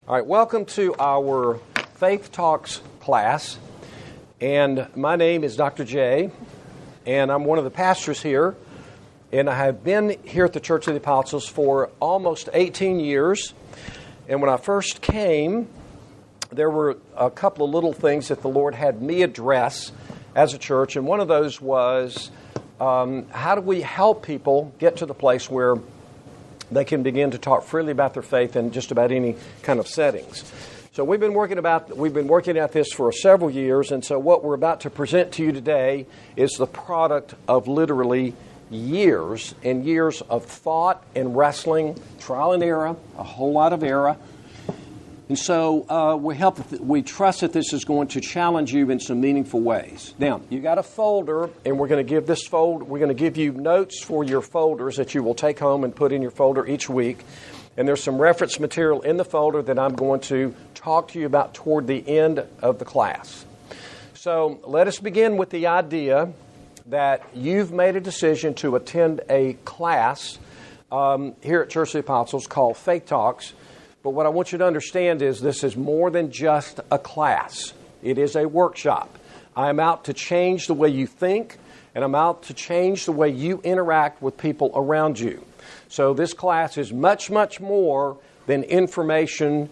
All right, welcome to our Faith Talks class, and my name is Dr. J, and I'm one of the pastors here, and I have been here at the Church of the Apostles for almost 18 years, and when I first came, there were a couple of little things that the Lord had me address as a church, and one of those was how do we help people get to the place where they can begin to talk freely about their faith in just about any kind of settings. So we've been working at this for several years, and so what we're about to present to you today is the product of literally years and years of thought and wrestling, trial and error, a whole lot of error. And so we trust that this is going to challenge you in some meaningful ways. Now, you got a folder, and we're going to give you notes for your folders that you will take home and put in your folder each week. And there's some reference material in the folder that I'm going to talk to you about toward the end of the class. So let us begin with the idea that you've made a decision to attend a class here at Church of the Apostles called Faith Talks. But what I want you to understand is this is more than just a class. It is a workshop. I'm out to change the way you think, and I'm out to change the way you interact with people around you. So this class is much, much more than information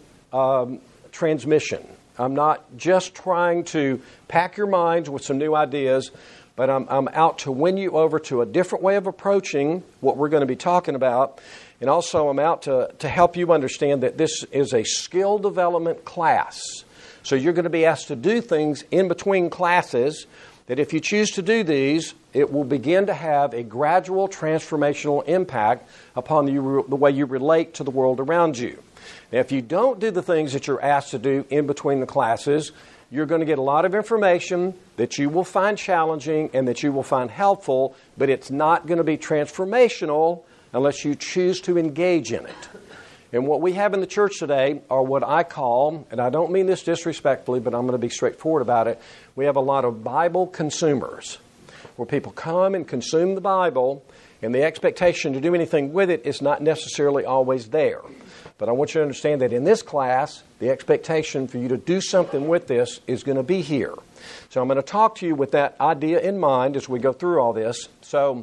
transmission. I'm not just trying to pack your minds with some new ideas, but I'm out to win you over to a different way of approaching what we're going to be talking about. And also I'm out to help you understand that this is a skill development class. So you're going to be asked to do things in between classes that if you choose to do these, it will begin to have a gradual transformational impact upon the way you relate to the world around you. Now, if you don't do the things that you're asked to do in between the classes, you're going to get a lot of information that you will find challenging and that you will find helpful, but it's not going to be transformational unless you choose to engage in it. And what we have in the church today are what I call, and I don't mean this disrespectfully, but I'm going to be straightforward about it, we have a lot of Bible consumers, where people come and consume the Bible, and the expectation to do anything with it is not necessarily always there. But I want you to understand that in this class, the expectation for you to do something with this is going to be here. So I'm going to talk to you with that idea in mind as we go through all this. So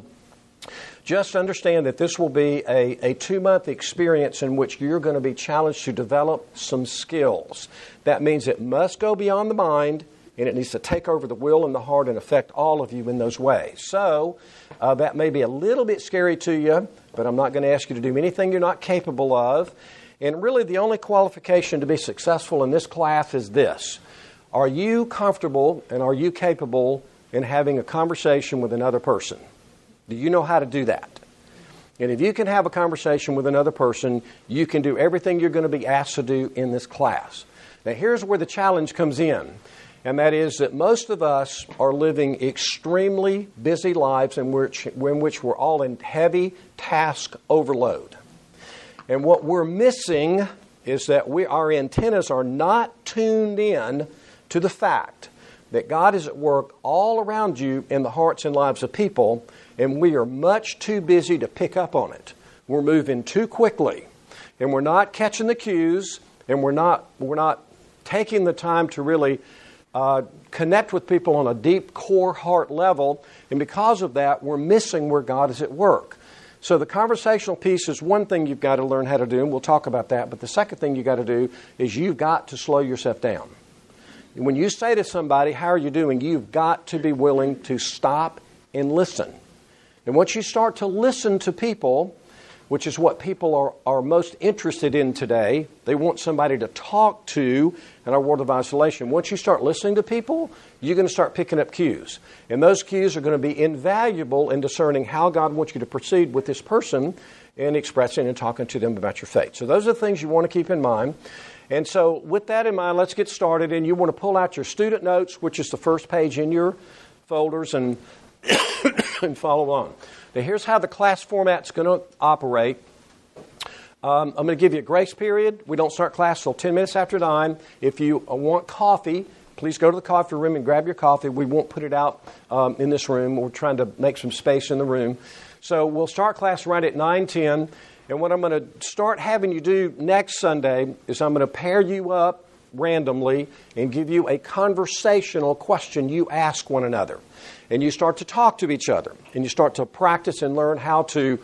just understand that this will be a 2-month experience in which you're going to be challenged to develop some skills. That means it must go beyond the mind, and it needs to take over the will and the heart and affect all of you in those ways. So that may be a little bit scary to you, but I'm not going to ask you to do anything you're not capable of. And really the only qualification to be successful in this class is this. Are you comfortable and are you capable in having a conversation with another person? Do you know how to do that? And if you can have a conversation with another person, you can do everything you're going to be asked to do in this class. Now, here's where the challenge comes in, and that is that most of us are living extremely busy lives in which we're all in heavy task overload. And what we're missing is that our antennas are not tuned in to the fact that God is at work all around you in the hearts and lives of people, and we are much too busy to pick up on it. We're moving too quickly, and we're not catching the cues, and we're not taking the time to really connect with people on a deep core heart level, and because of that, we're missing where God is at work. So the conversational piece is one thing you've got to learn how to do, and we'll talk about that, but the second thing you've got to do is you've got to slow yourself down. When you say to somebody, how are you doing, you've got to be willing to stop and listen. And once you start to listen to people, which is what people are most interested in today, they want somebody to talk to in our world of isolation. Once you start listening to people, you're going to start picking up cues. And those cues are going to be invaluable in discerning how God wants you to proceed with this person and expressing and talking to them about your faith. So those are the things you want to keep in mind. And so with that in mind, let's get started. And you want to pull out your student notes, which is the first page in your folders, and and follow on. Now, here's how the class format's going to operate. I'm going to give you a grace period. We don't start class till 10 minutes after 9. If you want coffee, please go to the coffee room and grab your coffee. We won't put it out in this room. We're trying to make some space in the room. So we'll start class right at 9:10. And what I'm going to start having you do next Sunday is I'm going to pair you up randomly and give you a conversational question you ask one another. And you start to talk to each other. And you start to practice and learn how to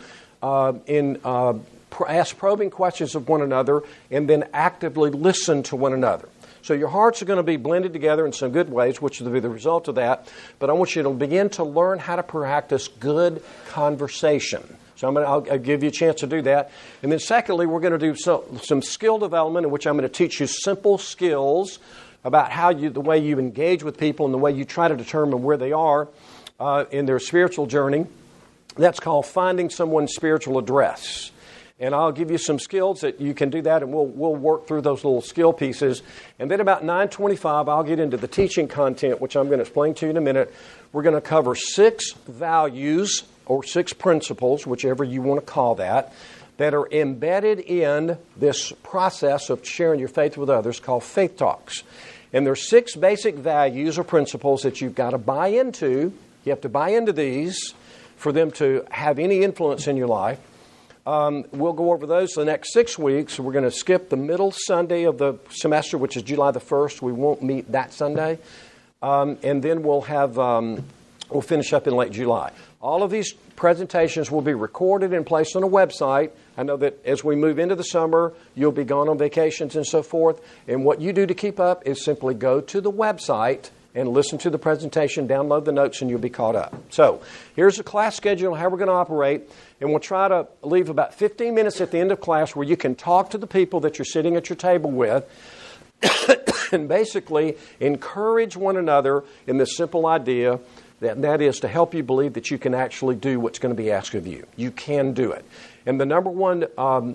ask probing questions of one another and then actively listen to one another. So your hearts are going to be blended together in some good ways, which will be the result of that. But I want you to begin to learn how to practice good conversation. So I'll give you a chance to do that. And then secondly, we're going to do some skill development in which I'm going to teach you simple skills about the way you engage with people and the way you try to determine where they are in their spiritual journey. That's called finding someone's spiritual address. And I'll give you some skills that you can do that, and we'll work through those little skill pieces. And then about 9:25, I'll get into the teaching content, which I'm going to explain to you in a minute. We're going to cover 6 values or 6 principles, whichever you want to call that are embedded in this process of sharing your faith with others called Faith Talks. And there's 6 basic values or principles that you've got to buy into. You have to buy into these for them to have any influence in your life. We'll go over those the next 6 weeks. We're going to skip the middle Sunday of the semester, which is July the 1st. We won't meet that Sunday. And then we'll finish up in late July. All of these presentations will be recorded and placed on a website. I know that as we move into the summer, you'll be gone on vacations and so forth. And what you do to keep up is simply go to the website and listen to the presentation, download the notes, and you'll be caught up. So here's the class schedule, how we're going to operate. And we'll try to leave about 15 minutes at the end of class where you can talk to the people that you're sitting at your table with and basically encourage one another in this simple idea that is to help you believe that you can actually do what's going to be asked of you. You can do it. And the number one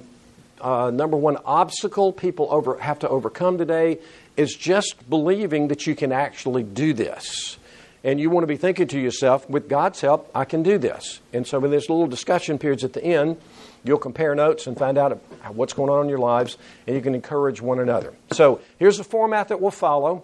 obstacle people have to overcome today is just believing that you can actually do this. And you want to be thinking to yourself, with God's help, I can do this. And so with this little discussion periods at the end, you'll compare notes and find out what's going on in your lives, and you can encourage one another. So here's the format that we'll follow.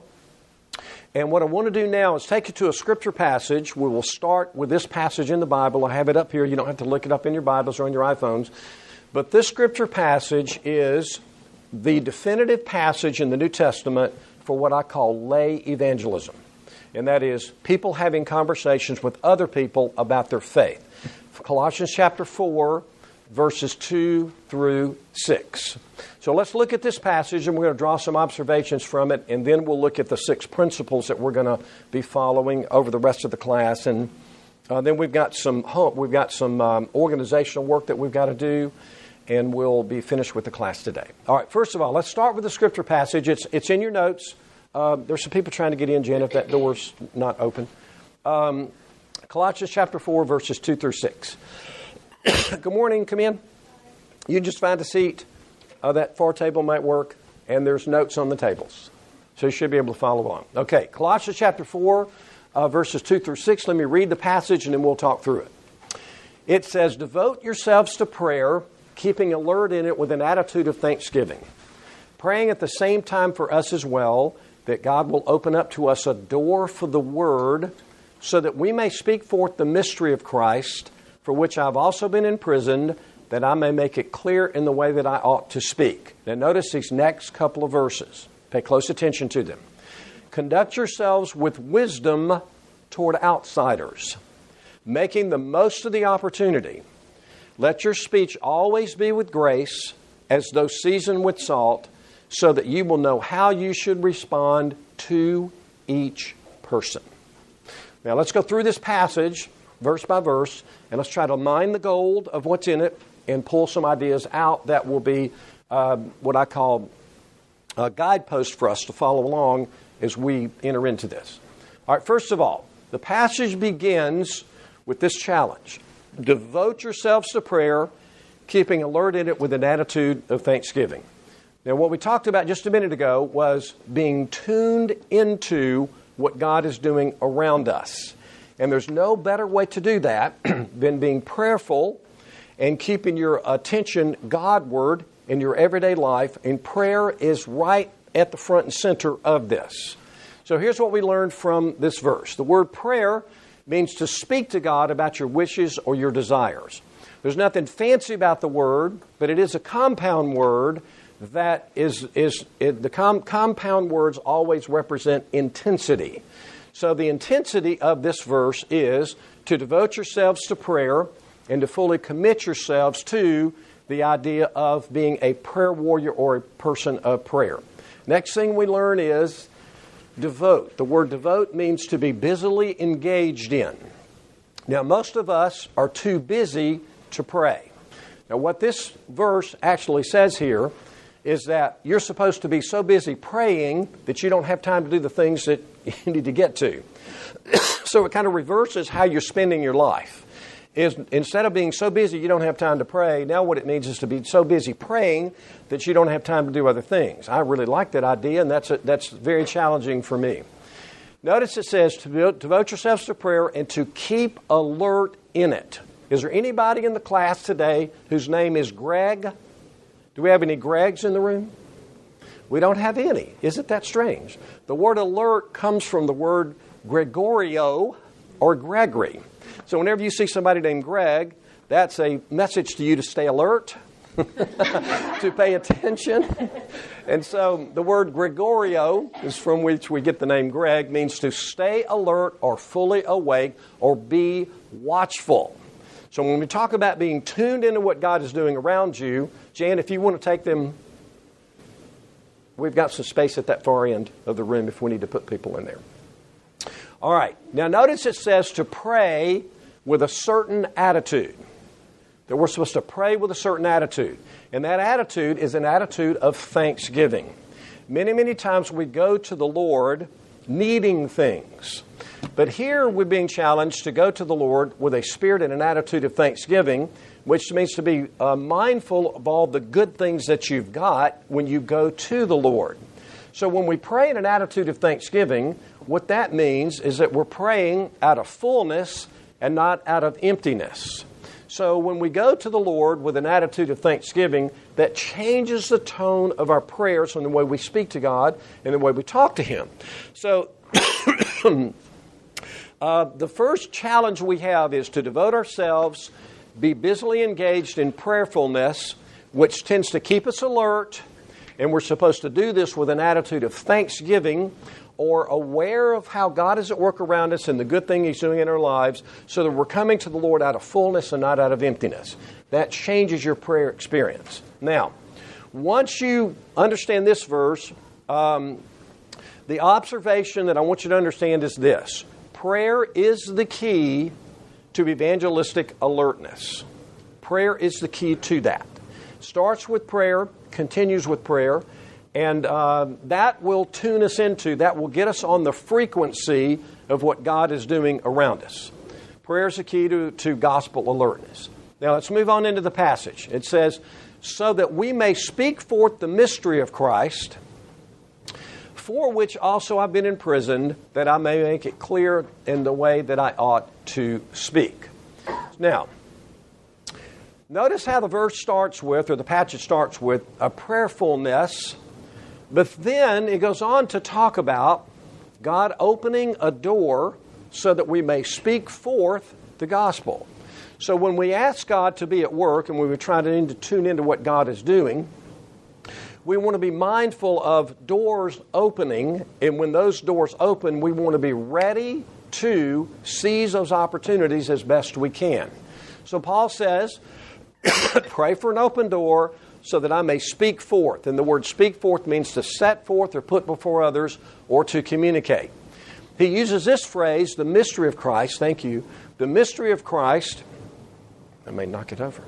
And what I want to do now is take you to a scripture passage. We will start with this passage in the Bible. I have it up here. You don't have to look it up in your Bibles or on your iPhones. But this scripture passage is the definitive passage in the New Testament for what I call lay evangelism. And that is people having conversations with other people about their faith. Colossians chapter 4, verses 2 through 6. So let's look at this passage, and we're going to draw some observations from it, and then we'll look at the 6 principles that we're going to be following over the rest of the class. And then we've got some organizational work that we've got to do, and we'll be finished with the class today. All right, first of all, let's start with the scripture passage. It's in your notes. There's some people trying to get in, Janet. That door's not open. Colossians chapter 4, verses 2 through 6. Good morning. Come in. You just find a seat. That far table might work, and there's notes on the tables. So you should be able to follow along. Okay, Colossians chapter 4, verses 2 through 6. Let me read the passage, and then we'll talk through it. It says, "Devote yourselves to prayer, keeping alert in it with an attitude of thanksgiving, praying at the same time for us as well, that God will open up to us a door for the word, so that we may speak forth the mystery of Christ, for which I've also been imprisoned, that I may make it clear in the way that I ought to speak." Now notice these next couple of verses. Pay close attention to them. "Conduct yourselves with wisdom toward outsiders, making the most of the opportunity. Let your speech always be with grace, as though seasoned with salt, so that you will know how you should respond to each person." Now let's go through this passage verse by verse, and let's try to mine the gold of what's in it and pull some ideas out that will be what I call a guidepost for us to follow along as we enter into this. All right, first of all, the passage begins with this challenge. Devote yourselves to prayer, keeping alert in it with an attitude of thanksgiving. Now, what we talked about just a minute ago was being tuned into what God is doing around us. And there's no better way to do that than being prayerful and keeping your attention Godward in your everyday life. And prayer is right at the front and center of this. So here's what we learned from this verse. The word prayer means to speak to God about your wishes or your desires. There's nothing fancy about the word, but it is a compound word that compound words always represent intensity. So the intensity of this verse is to devote yourselves to prayer and to fully commit yourselves to the idea of being a prayer warrior or a person of prayer. Next thing we learn is devote. The word devote means to be busily engaged in. Now, most of us are too busy to pray. Now, what this verse actually says here is that you're supposed to be so busy praying that you don't have time to do the things that you need to get to. So it kind of reverses how you're spending your life. Is instead of being so busy you don't have time to pray, now what it means is to be so busy praying that you don't have time to do other things. I really like that idea, and that's very challenging for me. Notice it says to devote yourselves to prayer and to keep alert in it. Is there anybody in the class today whose name is Greg? Do we have any Gregs in the room? We don't have any. Isn't that strange? The word alert comes from the word Gregorio or Gregory. So whenever you see somebody named Greg, that's a message to you to stay alert, to pay attention. And so the word Gregorio, is from which we get the name Greg, means to stay alert or fully awake or be watchful. So when we talk about being tuned into what God is doing around you, Jan, if you want to take them, we've got some space at that far end of the room if we need to put people in there. All right. Now notice it says to pray with a certain attitude. That we're supposed to pray with a certain attitude. And that attitude is an attitude of thanksgiving. Many, many times we go to the Lord needing things. But here we're being challenged to go to the Lord with a spirit and an attitude of thanksgiving, which means to be mindful of all the good things that you've got when you go to the Lord. So when we pray in an attitude of thanksgiving, what that means is that we're praying out of fullness and not out of emptiness. So when we go to the Lord with an attitude of thanksgiving, that changes the tone of our prayers and the way we speak to God and the way we talk to Him. So the first challenge we have is to devote ourselves, be busily engaged in prayerfulness, which tends to keep us alert, and we're supposed to do this with an attitude of thanksgiving or aware of how God is at work around us and the good thing He's doing in our lives so that we're coming to the Lord out of fullness and not out of emptiness. That changes your prayer experience. Now, once you understand this verse, the observation that I want you to understand is this. Prayer is the key to evangelistic alertness. Prayer is the key to that. Starts with prayer, continues with prayer, and that will tune us into, that will get us on the frequency of what God is doing around us. Prayer is the key to gospel alertness. Now let's move on into the passage. It says, so that we may speak forth the mystery of Christ, for which also I've been imprisoned, that I may make it clear in the way that I ought to speak. Now, notice how the verse starts with, or the passage starts with, a prayerfulness, but then it goes on to talk about God opening a door so that we may speak forth the gospel. So when we ask God to be at work and we try to tune into what God is doing, we want to be mindful of doors opening, and when those doors open, we want to be ready to seize those opportunities as best we can. So Paul says, pray for an open door so that I may speak forth. And the word speak forth means to set forth or put before others or to communicate. He uses this phrase, the mystery of Christ. Thank you. The mystery of Christ. I may knock it over.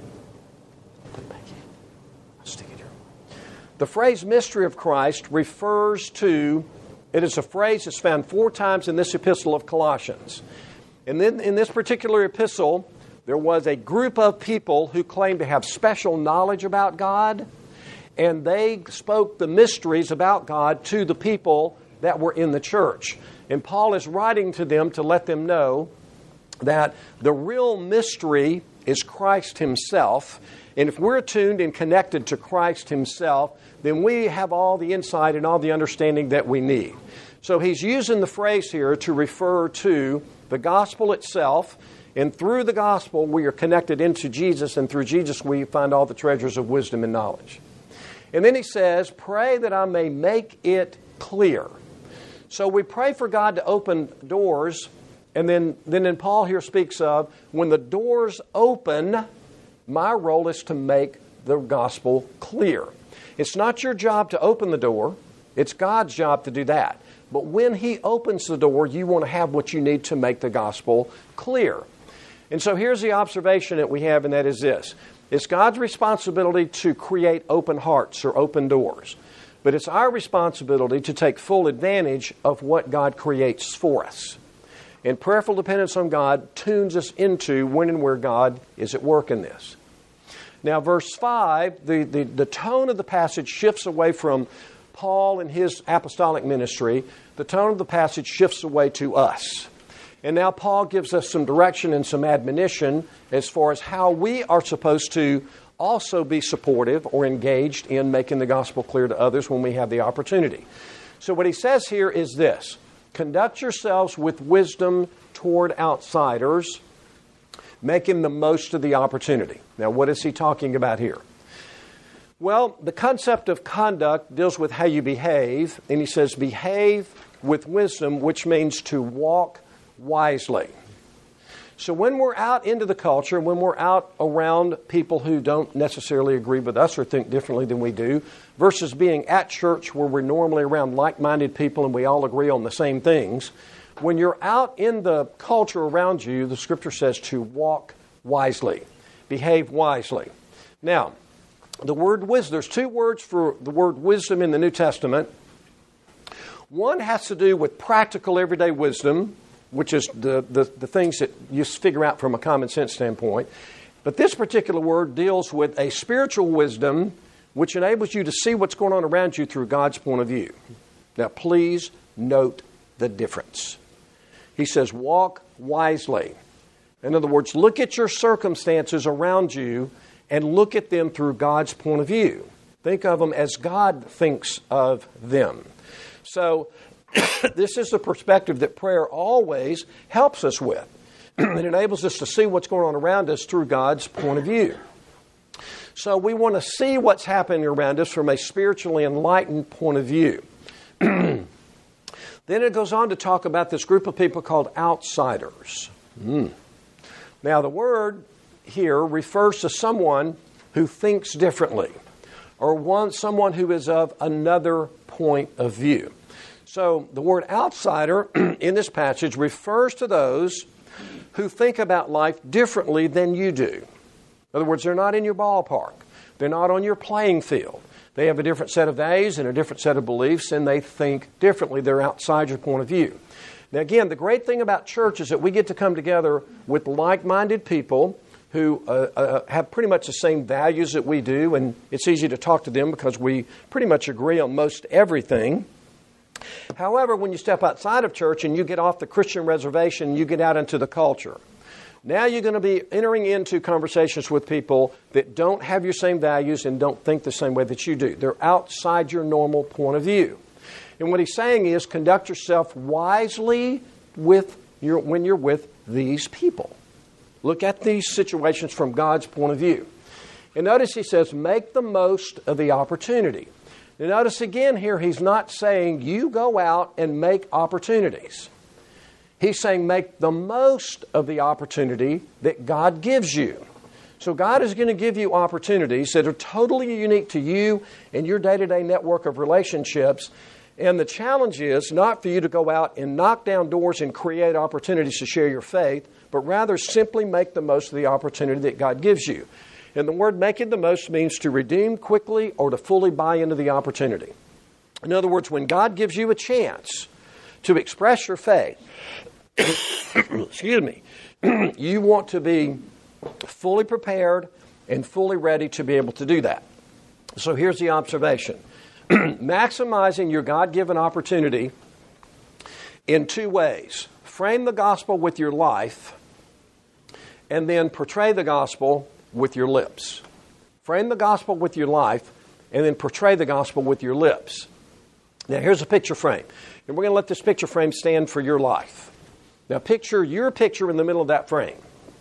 I'll stick it here. The phrase mystery of Christ refers to, it is a phrase that's found 4 times in this epistle of Colossians. And then in this particular epistle, there was a group of people who claimed to have special knowledge about God, and they spoke the mysteries about God to the people that were in the church. And Paul is writing to them to let them know that the real mystery is Christ Himself. And if we're attuned and connected to Christ Himself, then we have all the insight and all the understanding that we need. So he's using the phrase here to refer to the gospel itself. And through the gospel, we are connected into Jesus, and through Jesus, we find all the treasures of wisdom and knowledge. And then he says, pray that I may make it clear. So we pray for God to open doors, and then Paul here speaks of, when the doors open, my role is to make the gospel clear. It's not your job to open the door. It's God's job to do that. But when He opens the door, you want to have what you need to make the gospel clear. And so here's the observation that we have, and that is this. It's God's responsibility to create open hearts or open doors. But it's our responsibility to take full advantage of what God creates for us. And prayerful dependence on God tunes us into when and where God is at work in this. Now, verse 5, the tone of the passage shifts away from Paul and his apostolic ministry. The tone of the passage shifts away to us. And now Paul gives us some direction and some admonition as far as how we are supposed to also be supportive or engaged in making the gospel clear to others when we have the opportunity. So what he says here is this: conduct yourselves with wisdom toward outsiders, making the most of the opportunity. Now, what is he talking about here? Well, the concept of conduct deals with how you behave, and he says behave with wisdom, which means to walk wisely. So when we're out into the culture, when we're out around people who don't necessarily agree with us or think differently than we do, versus being at church where we're normally around like-minded people and we all agree on the same things, when you're out in the culture around you, the Scripture says to walk wisely, behave wisely. Now, the word wisdom, there's two words for the word wisdom in the New Testament. One has to do with practical everyday wisdom, which is the things that you figure out from a common sense standpoint. But this particular word deals with a spiritual wisdom which enables you to see what's going on around you through God's point of view. Now, please note the difference. He says, walk wisely. In other words, look at your circumstances around you and look at them through God's point of view. Think of them as God thinks of them. So, this is the perspective that prayer always helps us with. It enables us to see what's going on around us through God's point of view. So we want to see what's happening around us from a spiritually enlightened point of view. Then it goes on to talk about this group of people called outsiders. Now the word here refers to someone who thinks differently, or someone who is of another point of view. So the word outsider in this passage refers to those who think about life differently than you do. In other words, they're not in your ballpark. They're not on your playing field. They have a different set of values and a different set of beliefs, and they think differently. They're outside your point of view. Now again, the great thing about church is that we get to come together with like-minded people who have pretty much the same values that we do, and it's easy to talk to them because we pretty much agree on most everything. However, when you step outside of church and you get off the Christian reservation, you get out into the culture. Now you're going to be entering into conversations with people that don't have your same values and don't think the same way that you do. They're outside your normal point of view. And what he's saying is conduct yourself wisely when you're with these people. Look at these situations from God's point of view. And notice he says, make the most of the opportunity. Now notice again here, he's not saying you go out and make opportunities. He's saying make the most of the opportunity that God gives you. So God is going to give you opportunities that are totally unique to you and your day-to-day network of relationships. And the challenge is not for you to go out and knock down doors and create opportunities to share your faith, but rather simply make the most of the opportunity that God gives you. And the word making the most means to redeem quickly or to fully buy into the opportunity. In other words, when God gives you a chance to express your faith, excuse me, you want to be fully prepared and fully ready to be able to do that. So here's the observation. Maximizing your God-given opportunity in two ways. Frame the gospel with your life and then portray the gospel with your lips. Frame the gospel with your life and then portray the gospel with your lips. Now here's a picture frame. And we're going to let this picture frame stand for your life. Now picture your picture in the middle of that frame.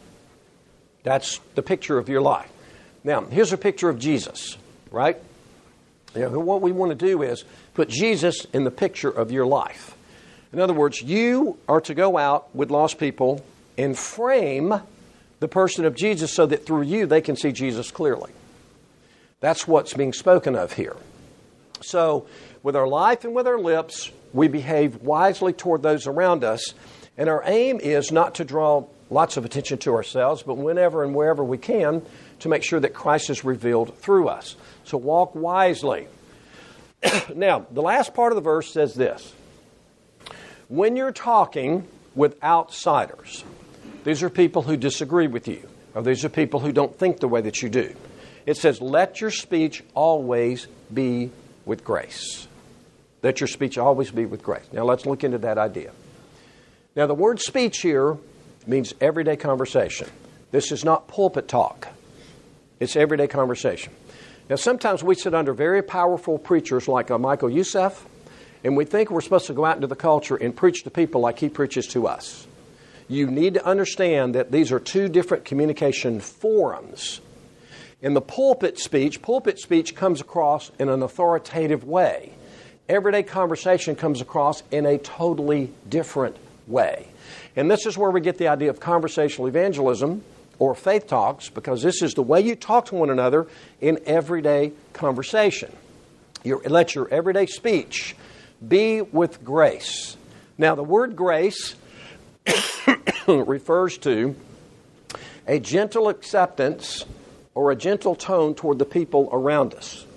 That's the picture of your life. Now, here's a picture of Jesus, right? What we want to do is put Jesus in the picture of your life. In other words, you are to go out with lost people and frame the person of Jesus so that through you they can see Jesus clearly. That's what's being spoken of here. So, with our life and with our lips, we behave wisely toward those around us. And our aim is not to draw lots of attention to ourselves, but whenever and wherever we can, to make sure that Christ is revealed through us. So walk wisely. Now, the last part of the verse says this. When you're talking with outsiders, these are people who disagree with you, or these are people who don't think the way that you do. It says, let your speech always be with grace. Let your speech always be with grace. Now, let's look into that idea. Now, the word speech here means everyday conversation. This is not pulpit talk. It's everyday conversation. Now, sometimes we sit under very powerful preachers like Michael Youssef, and we think we're supposed to go out into the culture and preach to people like he preaches to us. You need to understand that these are two different communication forums. In the pulpit speech comes across in an authoritative way. Everyday conversation comes across in a totally different way. And this is where we get the idea of conversational evangelism or faith talks, because this is the way you talk to one another in everyday conversation. Let your everyday speech be with grace. Now, the word grace refers to a gentle acceptance or a gentle tone toward the people around us.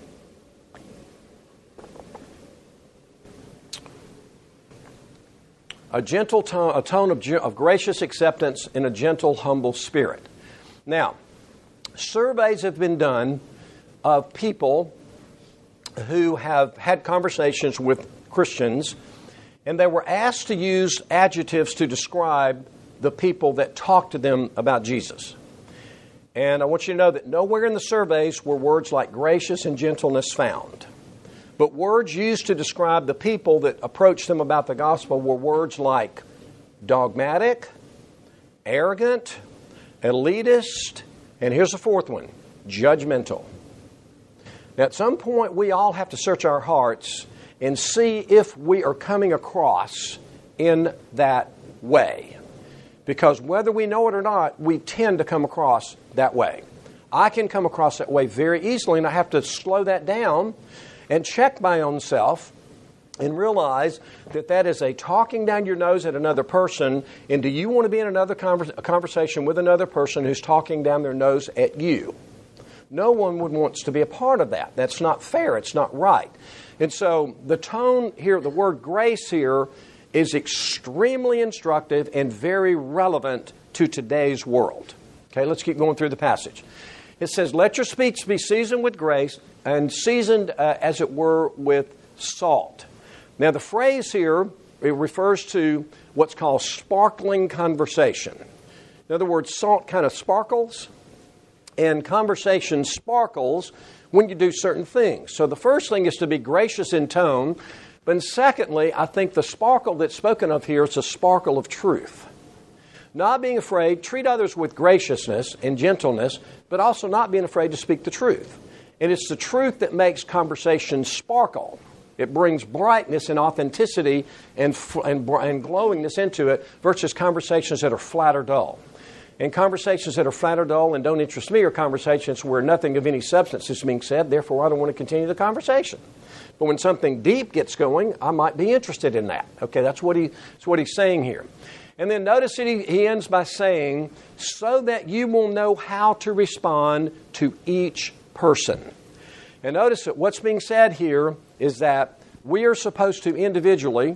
A gentle tone, a tone of gracious acceptance in a gentle, humble spirit. Now, surveys have been done of people who have had conversations with Christians, and they were asked to use adjectives to describe the people that talked to them about Jesus. And I want you to know that nowhere in the surveys were words like gracious and gentleness found. But words used to describe the people that approached them about the gospel were words like dogmatic, arrogant, elitist, and here's the fourth one, judgmental. Now, at some point, we all have to search our hearts and see if we are coming across in that way. Because whether we know it or not, we tend to come across that way. I can come across that way very easily, and I have to slow that down and check my own self and realize that that is a talking down your nose at another person. And do you want to be in another conversation with another person who's talking down their nose at you? No one would want to be a part of that. That's not fair. It's not right. And so the tone here, the word grace here, is extremely instructive and very relevant to today's world. Okay, let's keep going through the passage. It says, let your speech be seasoned with grace and seasoned, as it were, with salt. Now, the phrase here, it refers to what's called sparkling conversation. In other words, salt kind of sparkles, and conversation sparkles when you do certain things. So the first thing is to be gracious in tone. But secondly, I think the sparkle that's spoken of here is a sparkle of truth. Not being afraid, treat others with graciousness and gentleness, but also not being afraid to speak the truth. And it's the truth that makes conversation sparkle. It brings brightness and authenticity and glowingness into it versus conversations that are flat or dull. And conversations that are flat or dull and don't interest me are conversations where nothing of any substance is being said, therefore I don't want to continue the conversation. But when something deep gets going, I might be interested in that. Okay, that's what he's saying here. And then notice that he ends by saying, so that you will know how to respond to each person. And notice that what's being said here is that we are supposed to individually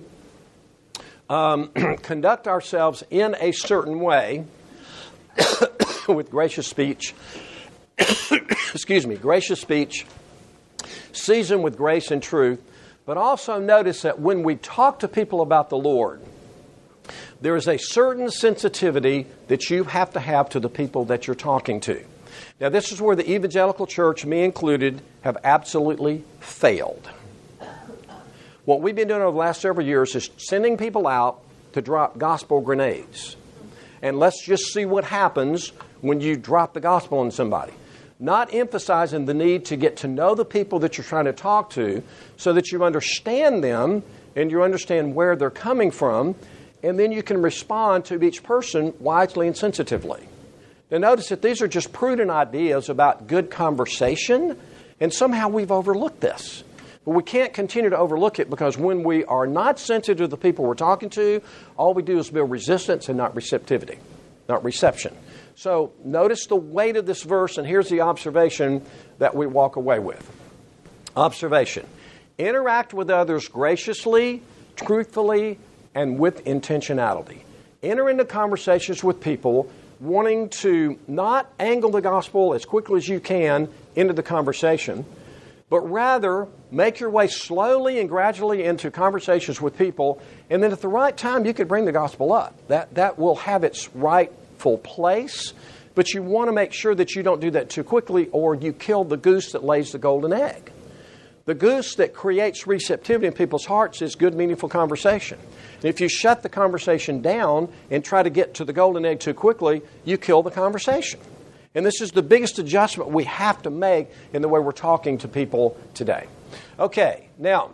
conduct ourselves in a certain way with gracious speech, gracious speech, seasoned with grace and truth. But also notice that when we talk to people about the Lord, there is a certain sensitivity that you have to the people that you're talking to. Now, this is where the evangelical church, me included, have absolutely failed. What we've been doing over the last several years is sending people out to drop gospel grenades. and let's just see what happens when you drop the gospel on somebody. Not emphasizing the need to get to know the people that you're trying to talk to so that you understand them and you understand where they're coming from, and then you can respond to each person wisely and sensitively. Now notice that these are just prudent ideas about good conversation, and somehow we've overlooked this. But we can't continue to overlook it, because when we are not sensitive to the people we're talking to, all we do is build resistance and not receptivity, not reception. So notice the weight of this verse, and here's the observation that we walk away with. Observation. Interact with others graciously, truthfully, and with intentionality. Enter into conversations with people wanting to not angle the gospel as quickly as you can into the conversation, but rather make your way slowly and gradually into conversations with people, and then at the right time you could bring the gospel up. That will have its rightful place, but you want to make sure that you don't do that too quickly, or you kill the goose that lays the golden egg. The goose that creates receptivity in people's hearts is good, meaningful conversation. And if you shut the conversation down and try to get to the golden egg too quickly, you kill the conversation. And this is the biggest adjustment we have to make in the way we're talking to people today. Okay, now,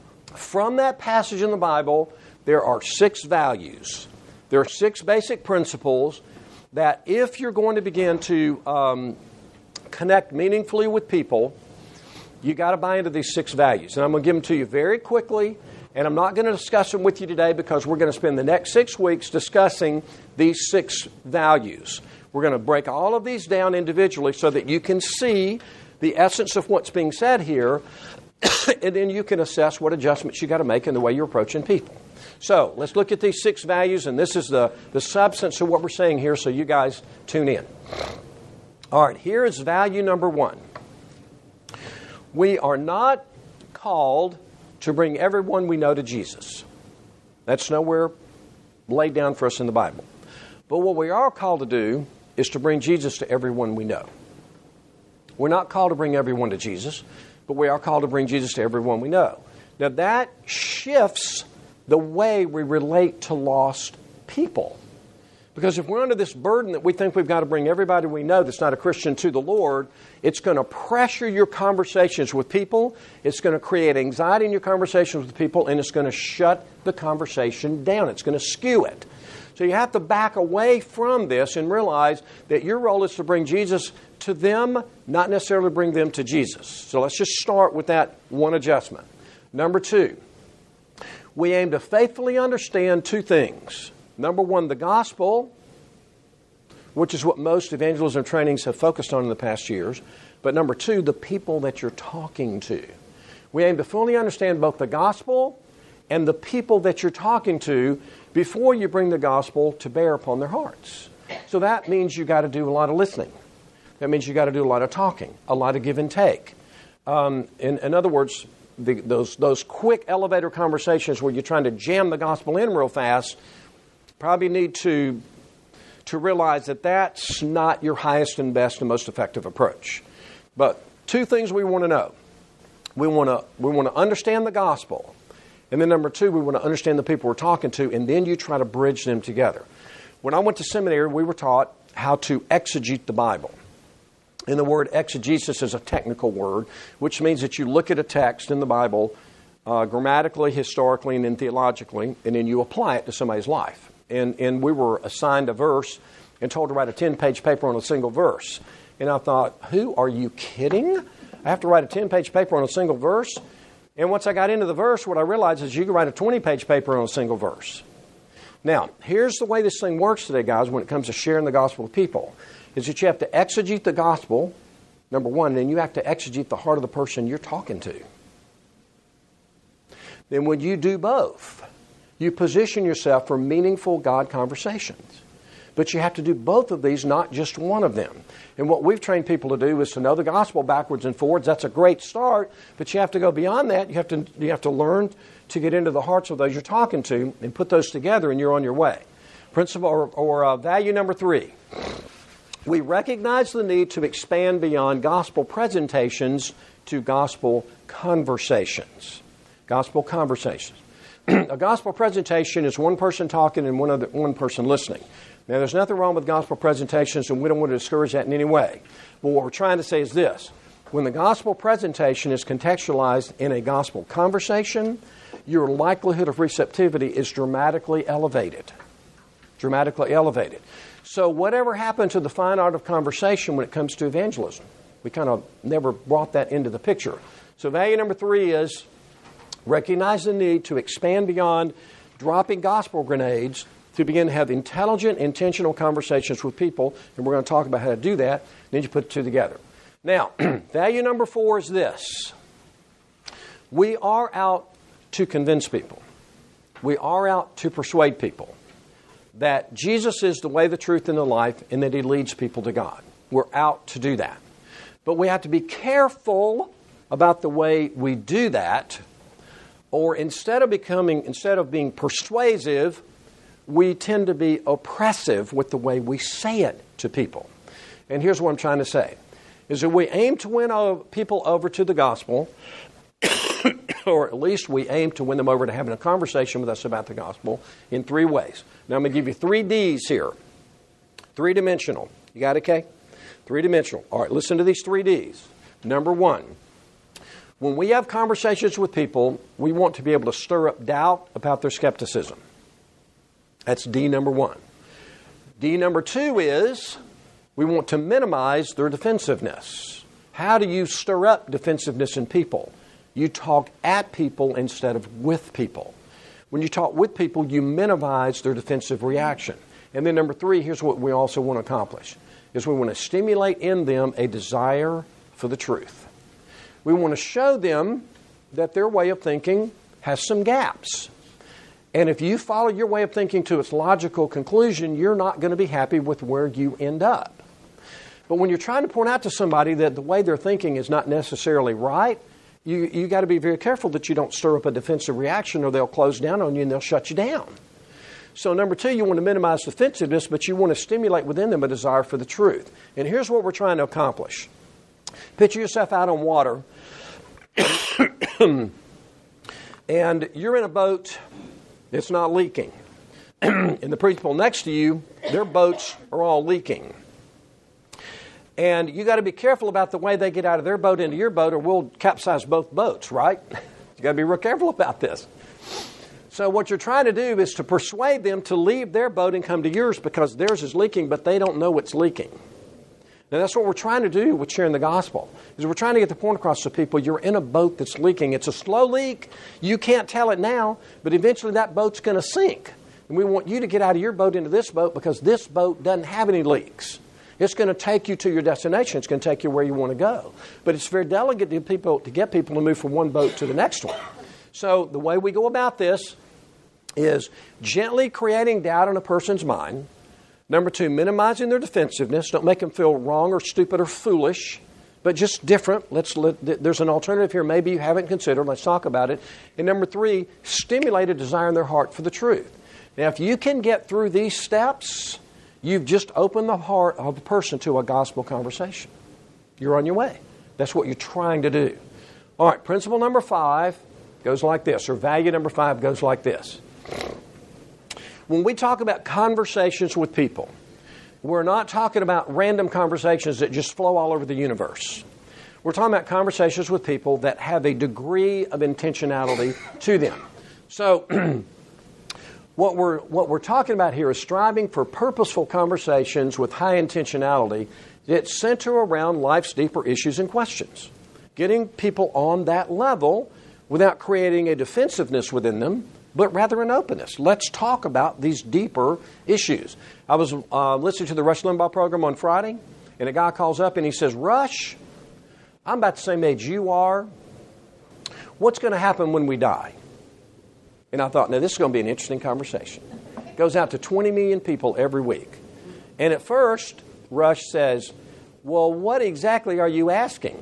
from that passage in the Bible, there are 6 values. There are 6 basic principles that if you're going to begin to connect meaningfully with people, you got to buy into these 6 values. And I'm going to give them to you very quickly, and I'm not going to discuss them with you today because we're going to spend the next 6 weeks discussing these 6 values. We're going to break all of these down individually so that you can see the essence of what's being said here, and then you can assess what adjustments you got to make in the way you're approaching people. So let's look at these 6 values, and this is the substance of what we're saying here, so you guys tune in. All right, here is value number 1. We are not called to bring everyone we know to Jesus. That's nowhere laid down for us in the Bible. But what we are called to do is to bring Jesus to everyone we know. We're not called to bring everyone to Jesus, but we are called to bring Jesus to everyone we know. Now that shifts the way we relate to lost people. Because if we're under this burden that we think we've got to bring everybody we know that's not a Christian to the Lord, it's going to pressure your conversations with people, it's going to create anxiety in your conversations with people, and it's going to shut the conversation down. It's going to skew it. So you have to back away from this and realize that your role is to bring Jesus to them, not necessarily bring them to Jesus. So let's just start with that one adjustment. Number 2, we aim to faithfully understand 2 things. Number 1, the gospel, which is what most evangelism trainings have focused on in the past years. But number 2, the people that you're talking to. We aim to fully understand both the gospel and the people that you're talking to before you bring the gospel to bear upon their hearts. So that means you got to do a lot of listening. That means you got to do a lot of talking, a lot of give and take. In other words, those quick elevator conversations where you're trying to jam the gospel in real fast, probably need to realize that that's not your highest and best and most effective approach. But 2 things we want to know. We want to understand the gospel. And then number 2, we want to understand the people we're talking to, and then you try to bridge them together. When I went to seminary, we were taught how to exegete the Bible. And the word exegesis is a technical word, which means that you look at a text in the Bible grammatically, historically, and then theologically, and then you apply it to somebody's life. And we were assigned a verse and told to write a 10-page paper on a single verse. And I thought, who are you kidding? I have to write a 10-page paper on a single verse? And once I got into the verse, what I realized is you can write a 20-page paper on a single verse. Now, here's the way this thing works today, guys, when it comes to sharing the gospel with people, is that you have to exegete the gospel, number 1, and then you have to exegete the heart of the person you're talking to. Then when you do both, you position yourself for meaningful God conversations. But you have to do both of these, not just one of them. And what we've trained people to do is to know the gospel backwards and forwards. That's a great start, but you have to go beyond that. You have to learn to get into the hearts of those you're talking to and put those together, and you're on your way. Principle or value number 3. We recognize the need to expand beyond gospel presentations to gospel conversations. Gospel conversations. a gospel presentation is one person talking and one person listening. Now, there's nothing wrong with gospel presentations, and we don't want to discourage that in any way. But what we're trying to say is this. When the gospel presentation is contextualized in a gospel conversation, your likelihood of receptivity is dramatically elevated. Dramatically elevated. So whatever happened to the fine art of conversation when it comes to evangelism? We kind of never brought that into the picture. So value number 3 is recognize the need to expand beyond dropping gospel grenades to begin to have intelligent, intentional conversations with people. And we're going to talk about how to do that. Then you put the two together. Now, value number 4 is this. We are out to convince people. We are out to persuade people that Jesus is the way, the truth, and the life, and that He leads people to God. We're out to do that. But we have to be careful about the way we do that, or instead of being persuasive, we tend to be oppressive with the way we say it to people. And here's what I'm trying to say, is that we aim to win people over to the gospel, or at least we aim to win them over to having a conversation with us about the gospel in 3 ways. Now I'm going to give you 3 Ds here. 3-dimensional. You got it, Kay? 3-dimensional. All right, listen to these 3 Ds. Number 1, when we have conversations with people, we want to be able to stir up doubt about their skepticism. That's D number 1. D number 2 is we want to minimize their defensiveness. How do you stir up defensiveness in people? You talk at people instead of with people. When you talk with people, you minimize their defensive reaction. And then number 3, here's what we also want to accomplish, is we want to stimulate in them a desire for the truth. We want to show them that their way of thinking has some gaps. And if you follow your way of thinking to its logical conclusion, you're not going to be happy with where you end up. But when you're trying to point out to somebody that the way they're thinking is not necessarily right, you got to be very careful that you don't stir up a defensive reaction, or they'll close down on you and they'll shut you down. So number 2, you want to minimize defensiveness, but you want to stimulate within them a desire for the truth. And here's what we're trying to accomplish. Picture yourself out on water, and you're in a boat that's not leaking. And the people next to you, their boats are all leaking. And you got to be careful about the way they get out of their boat into your boat, or we'll capsize both boats, right? You got to be real careful about this. So what you're trying to do is to persuade them to leave their boat and come to yours because theirs is leaking, but they don't know it's leaking. Now that's what we're trying to do with sharing the gospel, is we're trying to get the point across to people. You're in a boat that's leaking. It's a slow leak. You can't tell it now, but eventually that boat's going to sink. And we want you to get out of your boat into this boat because this boat doesn't have any leaks. It's going to take you to your destination. It's going to take you where you want to go. But it's very delicate to get people to move from one boat to the next one. So the way we go about this is gently creating doubt in a person's mind. Number 2, minimizing their defensiveness. Don't make them feel wrong or stupid or foolish, but just different. There's an alternative here maybe you haven't considered. Let's talk about it. And number 3, stimulate a desire in their heart for the truth. Now, if you can get through these steps, you've just opened the heart of the person to a gospel conversation. You're on your way. That's what you're trying to do. All right, principle number 5 goes like this, or value number 5 goes like this. When we talk about conversations with people, we're not talking about random conversations that just flow all over the universe. We're talking about conversations with people that have a degree of intentionality to them. So what we're talking about here is striving for purposeful conversations with high intentionality that center around life's deeper issues and questions. Getting people on that level without creating a defensiveness within them, but rather an openness. Let's talk about these deeper issues. I was listening to the Rush Limbaugh program on Friday, and a guy calls up and he says, Rush, I'm about the same age you are. What's going to happen when we die? And I thought, now this is going to be an interesting conversation. It goes out to 20 million people every week. And at first, Rush says, well, what exactly are you asking?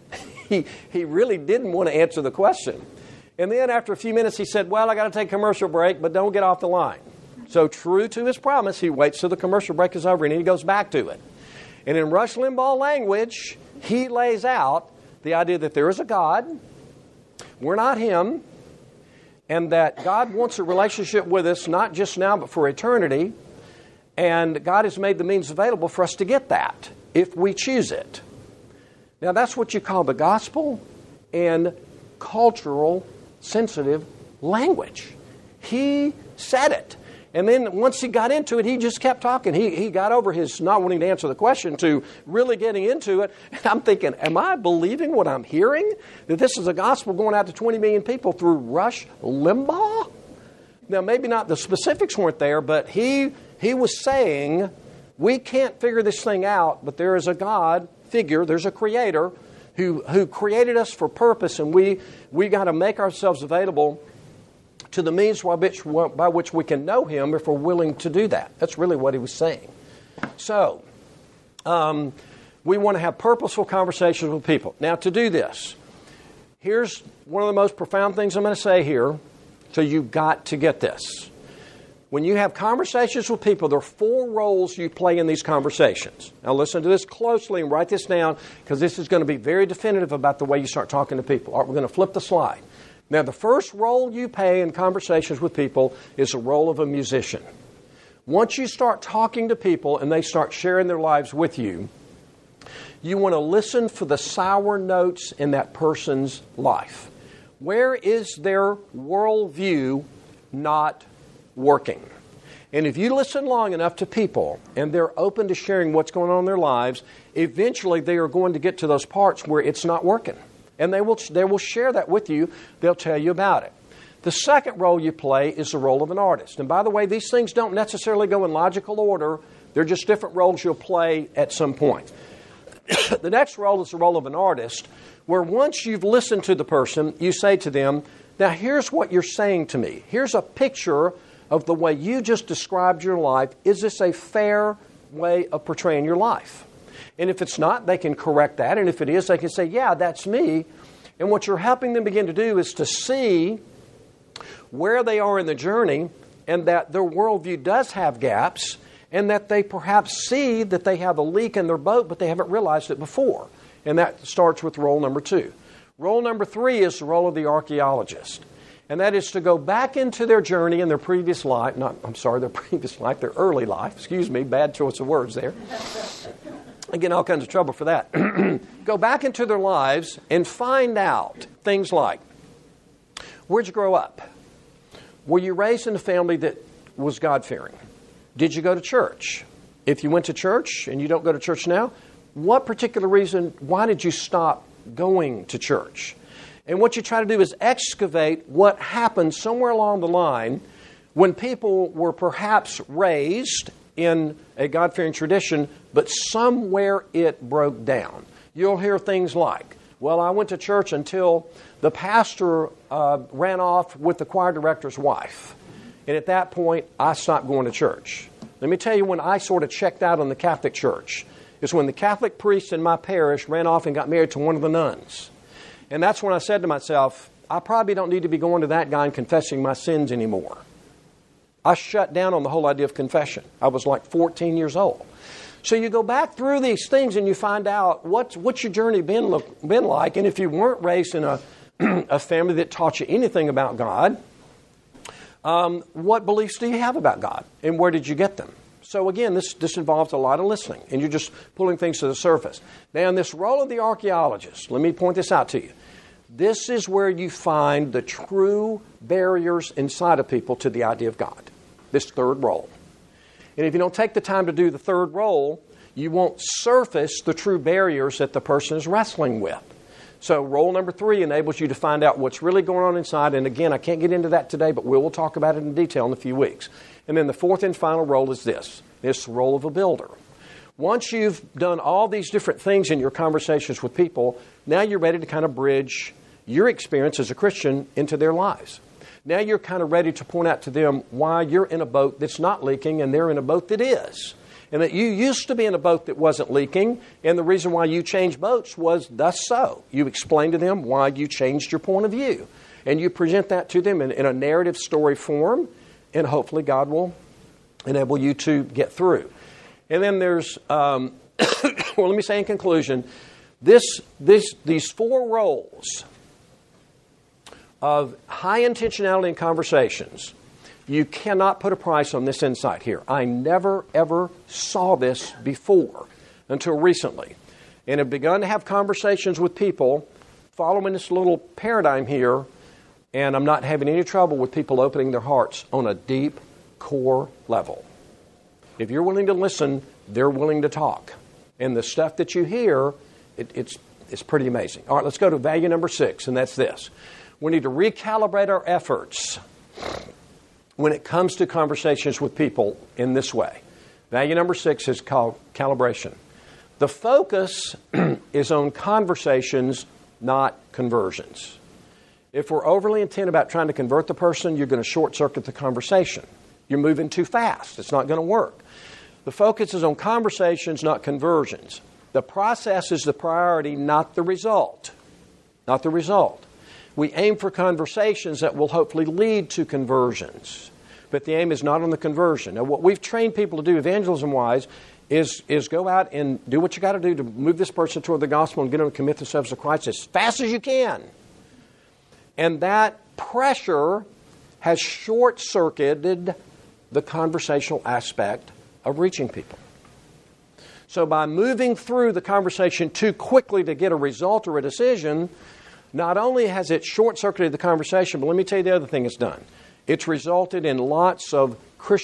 He really didn't want to answer the question. And then after a few minutes, he said, well, I got to take a commercial break, but don't get off the line. So true to his promise, he waits till the commercial break is over and he goes back to it. And in Rush Limbaugh language, he lays out the idea that there is a God. We're not him. and that God wants a relationship with us, not just now, but for eternity. And God has made the means available for us to get that, if we choose it. Now, that's what you call the gospel and cultural sensitive language. He said it. And then once he got into it, he just kept talking. He got over his not wanting to answer the question to really getting into it. And I'm thinking, am I believing what I'm hearing? That this is a gospel going out to 20 million people through Rush Limbaugh? Now, maybe not the specifics weren't there, but he was saying, we can't figure this thing out, but there is a God figure, there's a creator who created us for purpose, and we got to make ourselves available to the means by which we can know Him if we're willing to do that. That's really what he was saying. So, we want to have purposeful conversations with people. Now, to do this, here's one of the most profound things I'm going to say here, so you've got to get this. When you have conversations with people, there are 4 roles you play in these conversations. Now listen to this closely and write this down, because this is going to be very definitive about the way you start talking to people. All right, we're going to flip the slide. Now, the first role you play in conversations with people is the role of a musician. Once you start talking to people and they start sharing their lives with you, you want to listen for the sour notes in that person's life. Where is their worldview not working? And if you listen long enough to people and they're open to sharing what's going on in their lives, eventually they are going to get to those parts where it's not working. And they will share that with you. They'll tell you about it. The second role you play is the role of an artist. And by the way, these things don't necessarily go in logical order. They're just different roles you'll play at some point. The next role is the role of an artist, where once you've listened to the person, you say to them, now here's what you're saying to me. Here's a picture of the way you just described your life. Is this a fair way of portraying your life? And if it's not, they can correct that. And if it is, they can say, yeah, that's me. And what you're helping them begin to do is to see where they are in the journey, and that their worldview does have gaps, and that they perhaps see that they have a leak in their boat, but they haven't realized it before. And that starts with role number 2. Role number 3 is the role of the archaeologist. And that is to go back into their journey in their previous life, their early life. Excuse me, bad choice of words there. I get in all kinds of trouble for that. Go back into their lives and find out things like, where'd you grow up? Were you raised in a family that was God-fearing? Did you go to church? If you went to church and you don't go to church now, what particular reason, why did you stop going to church? And what you try to do is excavate what happened somewhere along the line when people were perhaps raised in a God-fearing tradition, but somewhere it broke down. You'll hear things like, well, I went to church until the pastor ran off with the choir director's wife. And at that point, I stopped going to church. Let me tell you when I sort of checked out on the Catholic Church. It's when the Catholic priest in my parish ran off and got married to one of the nuns. And that's when I said to myself, I probably don't need to be going to that guy and confessing my sins anymore. I shut down on the whole idea of confession. I was like 14 years old. So you go back through these things and you find out what's your journey been like. And if you weren't raised in a family that taught you anything about God, what beliefs do you have about God? And where did you get them? So again, this involves a lot of listening. And you're just pulling things to the surface. Now in this role of the archaeologist, let me point this out to you. This is where you find the true barriers inside of people to the idea of God. This third role. And if you don't take the time to do the third role, you won't surface the true barriers that the person is wrestling with. So role number 3 enables you to find out what's really going on inside. And again, I can't get into that today, but we will talk about it in detail in a few weeks. And then the fourth and final role is this. It's the role of a builder. Once you've done all these different things in your conversations with people, now you're ready to kind of bridge your experience as a Christian into their lives. Now you're kind of ready to point out to them why you're in a boat that's not leaking and they're in a boat that is. And that you used to be in a boat that wasn't leaking, and the reason why you changed boats was thus so. You explain to them why you changed your point of view. And you present that to them in a narrative story form, and hopefully God will enable you to get through. And then there's, well, let me say in conclusion, these 4 roles of high intentionality in conversations. You cannot put a price on this insight here. I never, ever saw this before until recently. And have begun to have conversations with people following this little paradigm here, and I'm not having any trouble with people opening their hearts on a deep core level. If you're willing to listen, they're willing to talk. And the stuff that you hear, it's pretty amazing. All right, let's go to value number 6, and that's this. We need to recalibrate our efforts when it comes to conversations with people in this way. Value number 6 is called calibration. The focus is on conversations, not conversions. If we're overly intent about trying to convert the person, you're going to short-circuit the conversation. You're moving too fast. It's not going to work. The focus is on conversations, not conversions. The process is the priority, not the result. Not the result. We aim for conversations that will hopefully lead to conversions. But the aim is not on the conversion. Now, what we've trained people to do evangelism-wise is go out and do what you got to do to move this person toward the gospel and get them to commit themselves to Christ as fast as you can. And that pressure has short-circuited the conversational aspect of reaching people. So by moving through the conversation too quickly to get a result or a decision, not only has it short-circuited the conversation, but let me tell you the other thing it's done. It's resulted in lots of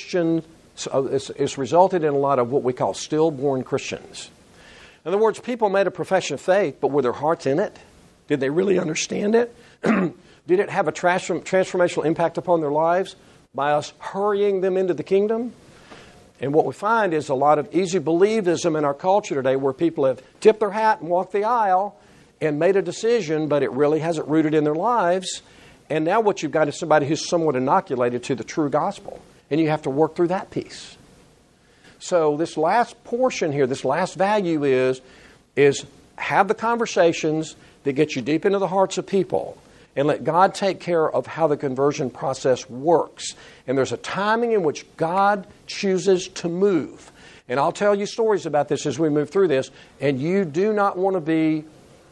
it's resulted in a lot of what we call stillborn Christians. In other words, people made a profession of faith, but were their hearts in it? Did they really understand it? Did it have a transformational impact upon their lives by us hurrying them into the kingdom? And what we find is a lot of easy believism in our culture today where people have tipped their hat and walked the aisle and made a decision, but it really hasn't rooted in their lives. And now what you've got is somebody who's somewhat inoculated to the true gospel. And you have to work through that piece. So this last portion here, this last value is have the conversations that get you deep into the hearts of people and let God take care of how the conversion process works. And there's a timing in which God chooses to move. And I'll tell you stories about this as we move through this. And you do not want to be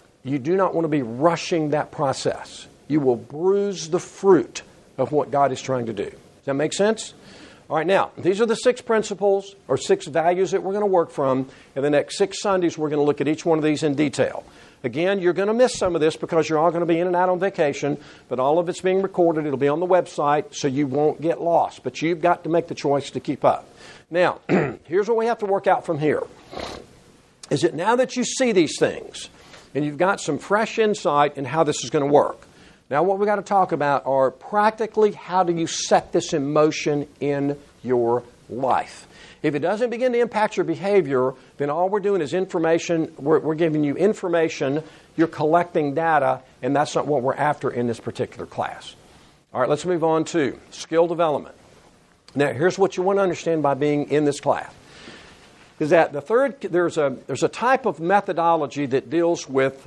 rushing that process. You will bruise the fruit of what God is trying to do. Does that make sense? All right, now, these are the 6 principles or 6 values that we're going to work from. In the next 6 Sundays, we're going to look at each one of these in detail. Again, you're going to miss some of this because you're all going to be in and out on vacation, but all of it's being recorded. It'll be on the website, so you won't get lost. But you've got to make the choice to keep up. Now, here's what we have to work out from here. Is that now that you see these things, and you've got some fresh insight in how this is going to work, now what we've got to talk about are practically how do you set this in motion in your life. If it doesn't begin to impact your behavior, then all we're doing is information. We're giving you information. You're collecting data, and that's not what we're after in this particular class. All right, let's move on to skill development. Now, here's what you want to understand by being in this class. Is that there's a type of methodology that deals with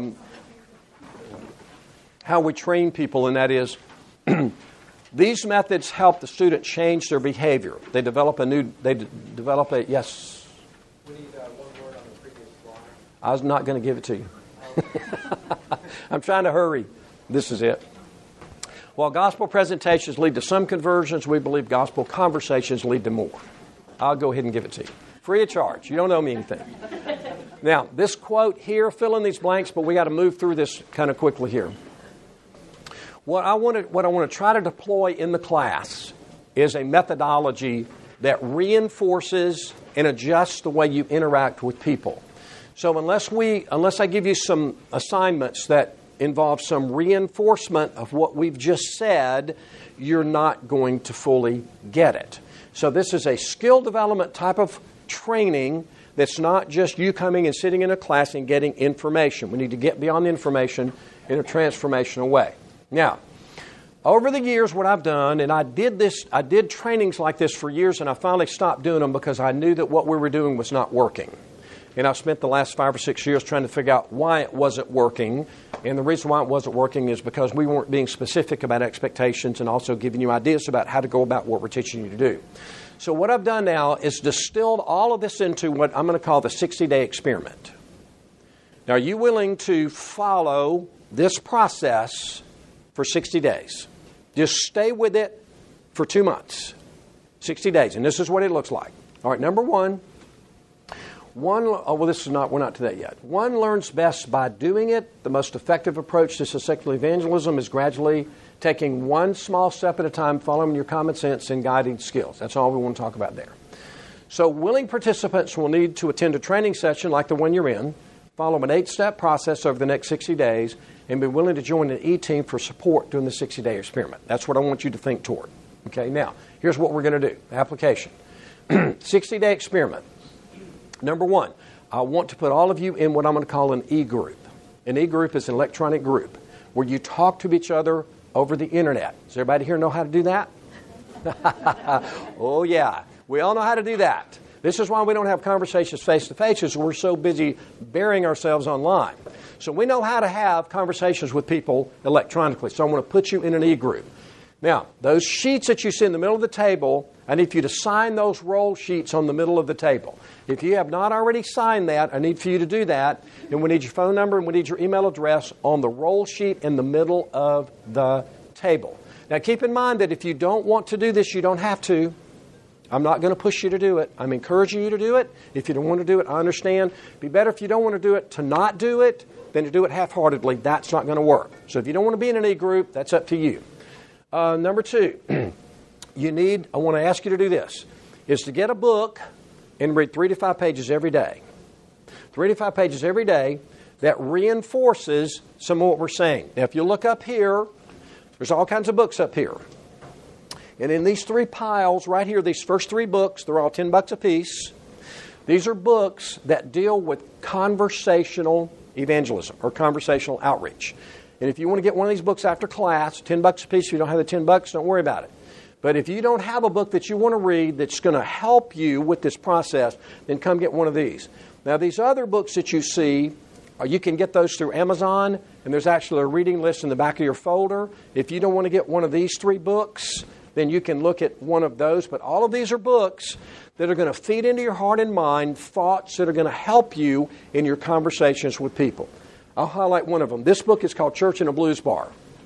how we train people, and that is these methods help the student change their behavior. They develop yes. We need one word on the previous slide. I was not going to give it to you. I'm trying to hurry. This is it. While gospel presentations lead to some conversions, we believe gospel conversations lead to more. I'll go ahead and give it to you. Free of charge. You don't owe me anything. Now, this quote here, fill in these blanks, but we got to move through this kind of quickly here. What I want to try to deploy in the class is a methodology that reinforces and adjusts the way you interact with people. So unless I give you some assignments that involve some reinforcement of what we've just said, you're not going to fully get it. So this is a skill development type of training that's not just you coming and sitting in a class and getting information. We need to get beyond the information in a transformational way. Now, over the years, what I've done, and I did trainings like this for years, and I finally stopped doing them because I knew that what we were doing was not working. And I've spent the last 5 or 6 years trying to figure out why it wasn't working. And the reason why it wasn't working is because we weren't being specific about expectations and also giving you ideas about how to go about what we're teaching you to do. So what I've done now is distilled all of this into what I'm going to call the 60-day experiment. Now, are you willing to follow this process for 60 days. Just stay with it for 2 months. 60 days. And this is what it looks like. All right, number one, we're not to that yet. One learns best by doing it. The most effective approach to successful evangelism is gradually taking one small step at a time, following your common sense and guiding skills. That's all we want to talk about there. So willing participants will need to attend a training session like the one you're in, follow an 8-step process over the next 60 days, and be willing to join an E-team for support during the 60-day experiment. That's what I want you to think toward. Okay, now, here's what we're going to do. Application. 60-day experiment. Number one, I want to put all of you in what I'm going to call an E-group. An E-group is an electronic group where you talk to each other over the internet. Does everybody here know how to do that? Oh, yeah. We all know how to do that. This is why we don't have conversations face-to-face, because we're so busy burying ourselves online. So we know how to have conversations with people electronically. So I'm going to put you in an E-group. Now, those sheets that you see in the middle of the table, I need for you to sign those roll sheets on the middle of the table. If you have not already signed that, I need for you to do that. And we need your phone number and we need your email address on the roll sheet in the middle of the table. Now, keep in mind that if you don't want to do this, you don't have to. I'm not going to push you to do it. I'm encouraging you to do it. If you don't want to do it, I understand. It'd be better if you don't want to do it to not do it than to do it half-heartedly. That's not going to work. So if you don't want to be in an E-group, that's up to you. Number two, I want to ask you to do this, is to get a book and read 3 to 5 pages every day. 3 to 5 pages every day that reinforces some of what we're saying. Now, if you look up here, there's all kinds of books up here. And in these 3 piles right here, these first 3 books, they're all $10 a piece. These are books that deal with conversational evangelism or conversational outreach. And if you want to get one of these books after class, $10 a piece. If you don't have the $10, don't worry about it. But if you don't have a book that you want to read that's going to help you with this process, then come get one of these. Now, these other books that you see, you can get those through Amazon, and there's actually a reading list in the back of your folder. If you don't want to get one of these 3 books, then you can look at one of those. But all of these are books that are going to feed into your heart and mind thoughts that are going to help you in your conversations with people. I'll highlight one of them. This book is called Church in a Blues Bar.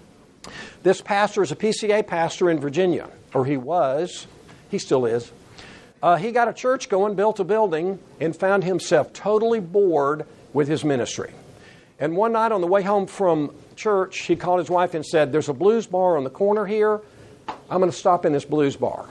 This pastor is a PCA pastor in Virginia, or he was. He still is. He got a church going, built a building, and found himself totally bored with his ministry. And one night on the way home from church, he called his wife and said, "There's a blues bar on the corner here. I'm going to stop in this blues bar."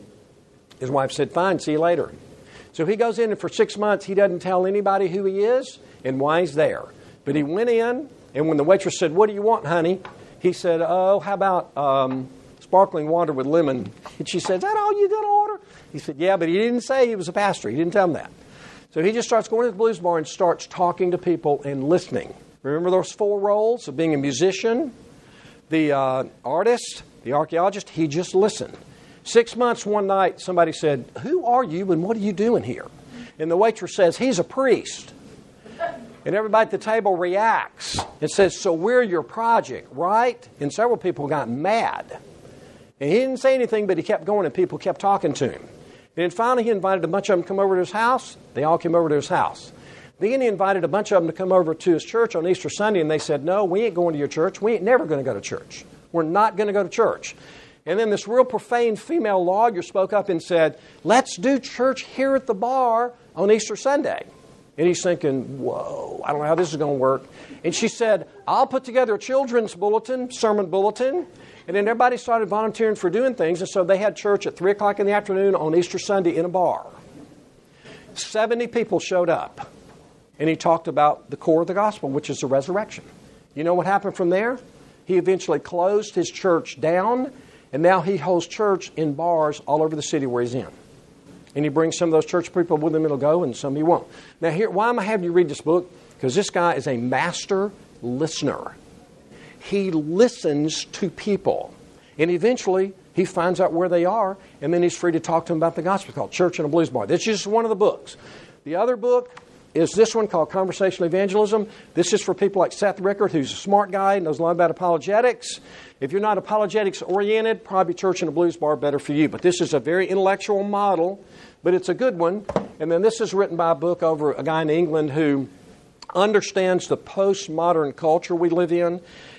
His wife said, "Fine, see you later." So he goes in, and for 6 months, he doesn't tell anybody who he is and why he's there. But he went in, and when the waitress said, "What do you want, honey?" he said, "Oh, how about sparkling water with lemon?" And she said, "Is that all you got to order?" He said, "Yeah," but he didn't say he was a pastor. He didn't tell them that. So he just starts going to the blues bar and starts talking to people and listening. Remember those 4 roles of being a musician, the artist, the archaeologist? He just listened. 6 months, one night, somebody said, "Who are you and what are you doing here?" And the waitress says, "He's a priest." And everybody at the table reacts and says, "So we're your project, right?" And several people got mad. And he didn't say anything, but he kept going and people kept talking to him. And then finally he invited a bunch of them to come over to his house. They all came over to his house. Then he invited a bunch of them to come over to his church on Easter Sunday, and they said, "No, we ain't going to your church. We ain't never going to go to church. We're not going to go to church." And then this real profane female lawyer spoke up and said, "Let's do church here at the bar on Easter Sunday." And he's thinking, "Whoa, I don't know how this is going to work." And she said, "I'll put together a children's bulletin, sermon bulletin." And then everybody started volunteering for doing things. And so they had church at 3 o'clock in the afternoon on Easter Sunday in a bar. 70 people showed up. And he talked about the core of the gospel, which is the resurrection. You know what happened from there? He eventually closed his church down. And now he holds church in bars all over the city where he's in. And he brings some of those church people with him, it'll go, and some he won't. Now, here, why am I having you read this book? Because this guy is a master listener. He listens to people. And eventually, he finds out where they are, and then he's free to talk to them about the gospel. It's called Church in a Blues Bar. This is just one of the books. The other book is this one called Conversational Evangelism. This is for people like Seth Rickard, who's a smart guy, knows a lot about apologetics. If you're not apologetics-oriented, probably Church in a Blues Bar better for you. But this is a very intellectual model, but it's a good one. And then this is written by a guy in England who understands the postmodern culture we live in.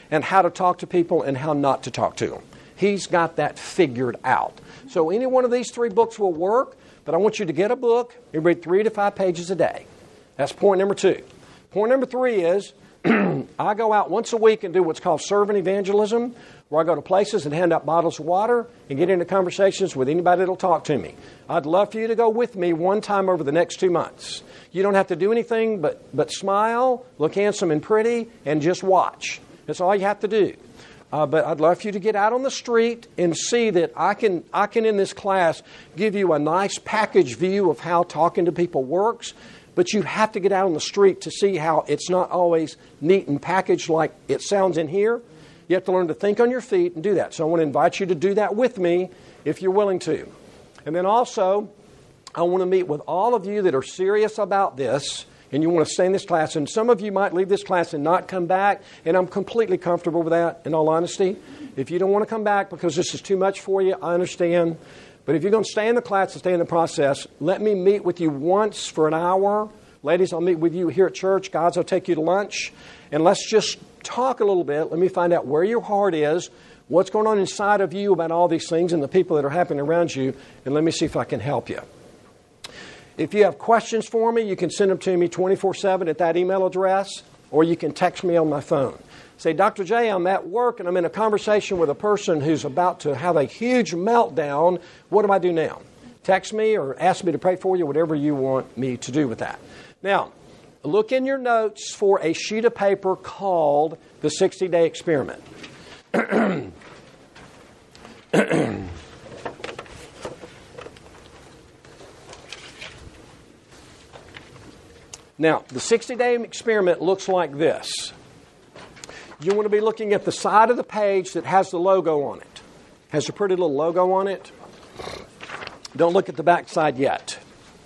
and how to talk to people and how not to talk to them. He's got that figured out. So any one of these 3 books will work, but I want you to get a book and read 3 to 5 pages a day. That's point number 2. Point number 3 is I go out once a week and do what's called servant evangelism, where I go to places and hand out bottles of water and get into conversations with anybody that will talk to me. I'd love for you to go with me one time over the next 2 months. You don't have to do anything but smile, look handsome and pretty, and just watch. That's all you have to do. But I'd love for you to get out on the street and see that I can in this class give you a nice package view of how talking to people works. But you have to get out on the street to see how it's not always neat and packaged like it sounds in here. You have to learn to think on your feet and do that. So I want to invite you to do that with me if you're willing to. And then also, I want to meet with all of you that are serious about this and you want to stay in this class. And some of you might leave this class and not come back, and I'm completely comfortable with that, in all honesty. If you don't want to come back because this is too much for you, I understand. But if you're going to stay in the class and stay in the process, let me meet with you once for an hour. Ladies, I'll meet with you here at church. Guys, I'll take you to lunch. And let's just talk a little bit. Let me find out where your heart is, what's going on inside of you about all these things and the people that are happening around you, and let me see if I can help you. If you have questions for me, you can send them to me 24/7 at that email address, or you can text me on my phone. Say, Dr. J, I'm at work and I'm in a conversation with a person who's about to have a huge meltdown. What do I do now? Text me or ask me to pray for you, whatever you want me to do with that. Now, look in your notes for a sheet of paper called the 60-Day Experiment. Now, the 60-Day Experiment looks like this. You want to be looking at the side of the page that has the logo on it. Has a pretty little logo on it. Don't look at the back side yet.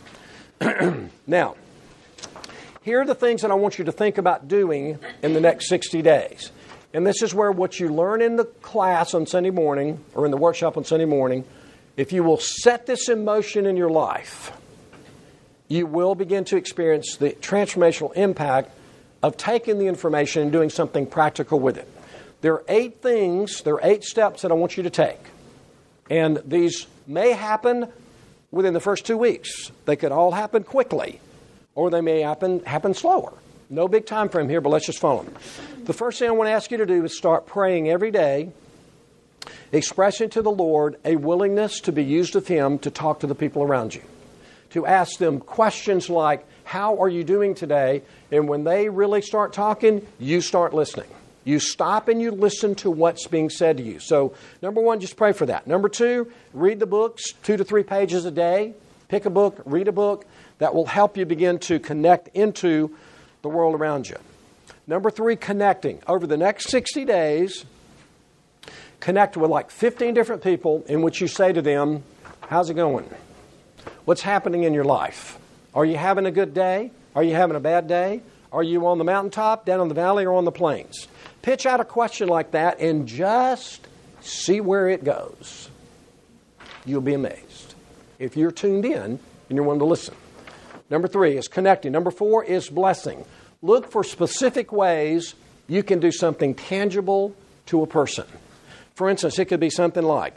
Now, here are the things that I want you to think about doing in the next 60 days. And this is where what you learn in the class on Sunday morning, or in the workshop on Sunday morning, if you will set this in motion in your life, you will begin to experience the transformational impact of taking the information and doing something practical with it. There are 8 things, there are 8 steps that I want you to take. And these may happen within the first 2 weeks. They could all happen quickly, or they may happen slower. No big time frame here, but let's just follow them. The first thing I want to ask you to do is start praying every day, expressing to the Lord a willingness to be used of Him to talk to the people around you. To ask them questions like, how are you doing today? And when they really start talking, you start listening. You stop and you listen to what's being said to you. So, number 1, just pray for that. Number 2, read the books, 2 to 3 pages a day. Pick a book, read a book. That will help you begin to connect into the world around you. Number 3, connecting. Over the next 60 days, connect with like 15 different people in which you say to them, how's it going? What's happening in your life? Are you having a good day? Are you having a bad day? Are you on the mountaintop, down in the valley, or on the plains? Pitch out a question like that and just see where it goes. You'll be amazed if you're tuned in and you're willing to listen. Number 3 is connecting. Number 4 is blessing. Look for specific ways you can do something tangible to a person. For instance, it could be something like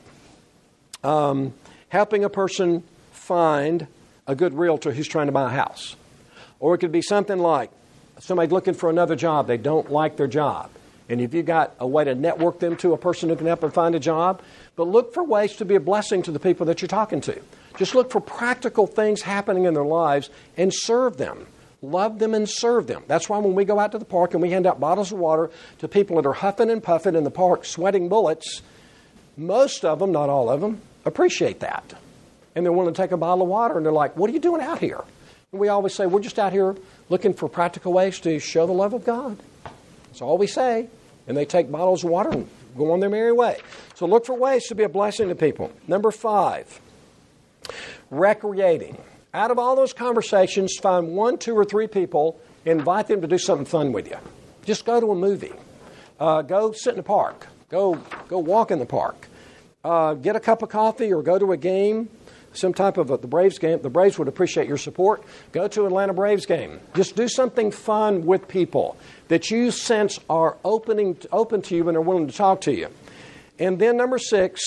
helping a person find a good realtor who's trying to buy a house. Or it could be something like somebody looking for another job. They don't like their job. And if you've got a way to network them to a person who can help them find a job, but look for ways to be a blessing to the people that you're talking to. Just look for practical things happening in their lives and serve them. Love them and serve them. That's why when we go out to the park and we hand out bottles of water to people that are huffing and puffing in the park, sweating bullets, most of them, not all of them, appreciate that. And they're willing to take a bottle of water and they're like, what are you doing out here? And we always say, we're just out here looking for practical ways to show the love of God. That's all we say. And they take bottles of water and go on their merry way. So look for ways to be a blessing to people. Number 5, recreating. Out of all those conversations, find 1, 2, or 3 people, invite them to do something fun with you. Just go to a movie. Go sit in the park. Go walk in the park. Get a cup of coffee or go to a game. some type of the Braves game, the Braves would appreciate your support. Go to an Atlanta Braves game. Just do something fun with people that you sense are open to you and are willing to talk to you. And then number 6,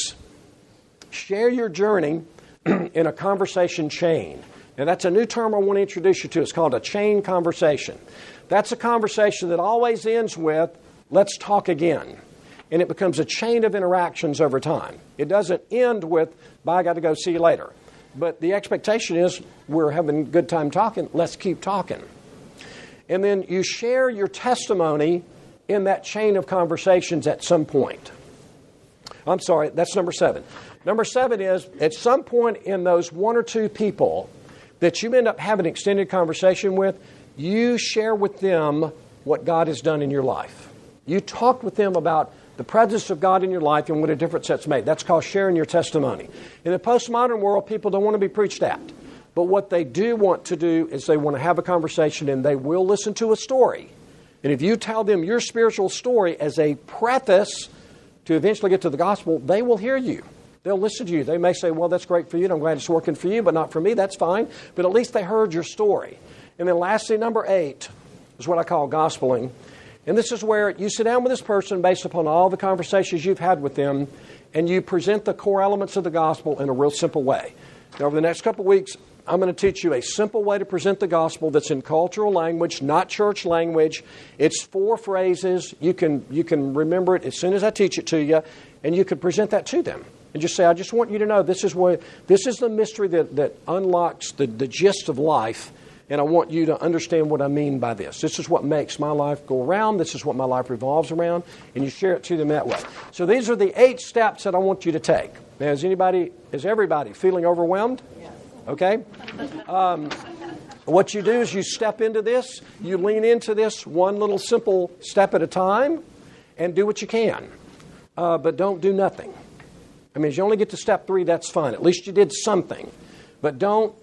share your journey in a conversation chain. Now, that's a new term I want to introduce you to. It's called a chain conversation. That's a conversation that always ends with, let's talk again. And it becomes a chain of interactions over time. It doesn't end with, bye, I got to go, see you later. But the expectation is, we're having a good time talking, let's keep talking. And then you share your testimony in that chain of conversations at some point. I'm sorry, that's number 7. Number 7 is, at some point in those 1 or 2 people that you end up having an extended conversation with, you share with them what God has done in your life. You talk with them about the presence of God in your life and what a difference that's made. That's called sharing your testimony. In the postmodern world, people don't want to be preached at. But what they do want to do is they want to have a conversation, and they will listen to a story. And if you tell them your spiritual story as a preface to eventually get to the gospel, they will hear you. They'll listen to you. They may say, well, that's great for you, and I'm glad it's working for you, but not for me. That's fine. But at least they heard your story. And then lastly, number 8 is what I call gospeling. And this is where you sit down with this person based upon all the conversations you've had with them, and you present the core elements of the gospel in a real simple way. Now, over the next couple of weeks, I'm going to teach you a simple way to present the gospel that's in cultural language, not church language. It's 4 phrases. You can remember it as soon as I teach it to you, and you can present that to them. And just say, I just want you to know this is the mystery that unlocks the gist of life, and I want you to understand what I mean by this. This is what makes my life go around. This is what my life revolves around, and you share it to them that way. So these are the 8 steps that I want you to take. Now, is everybody feeling overwhelmed? Yes. Okay? What you do is you step into this, you lean into this one little simple step at a time, and do what you can. But don't do nothing. I mean, if you only get to step 3, that's fine. At least you did something. But don't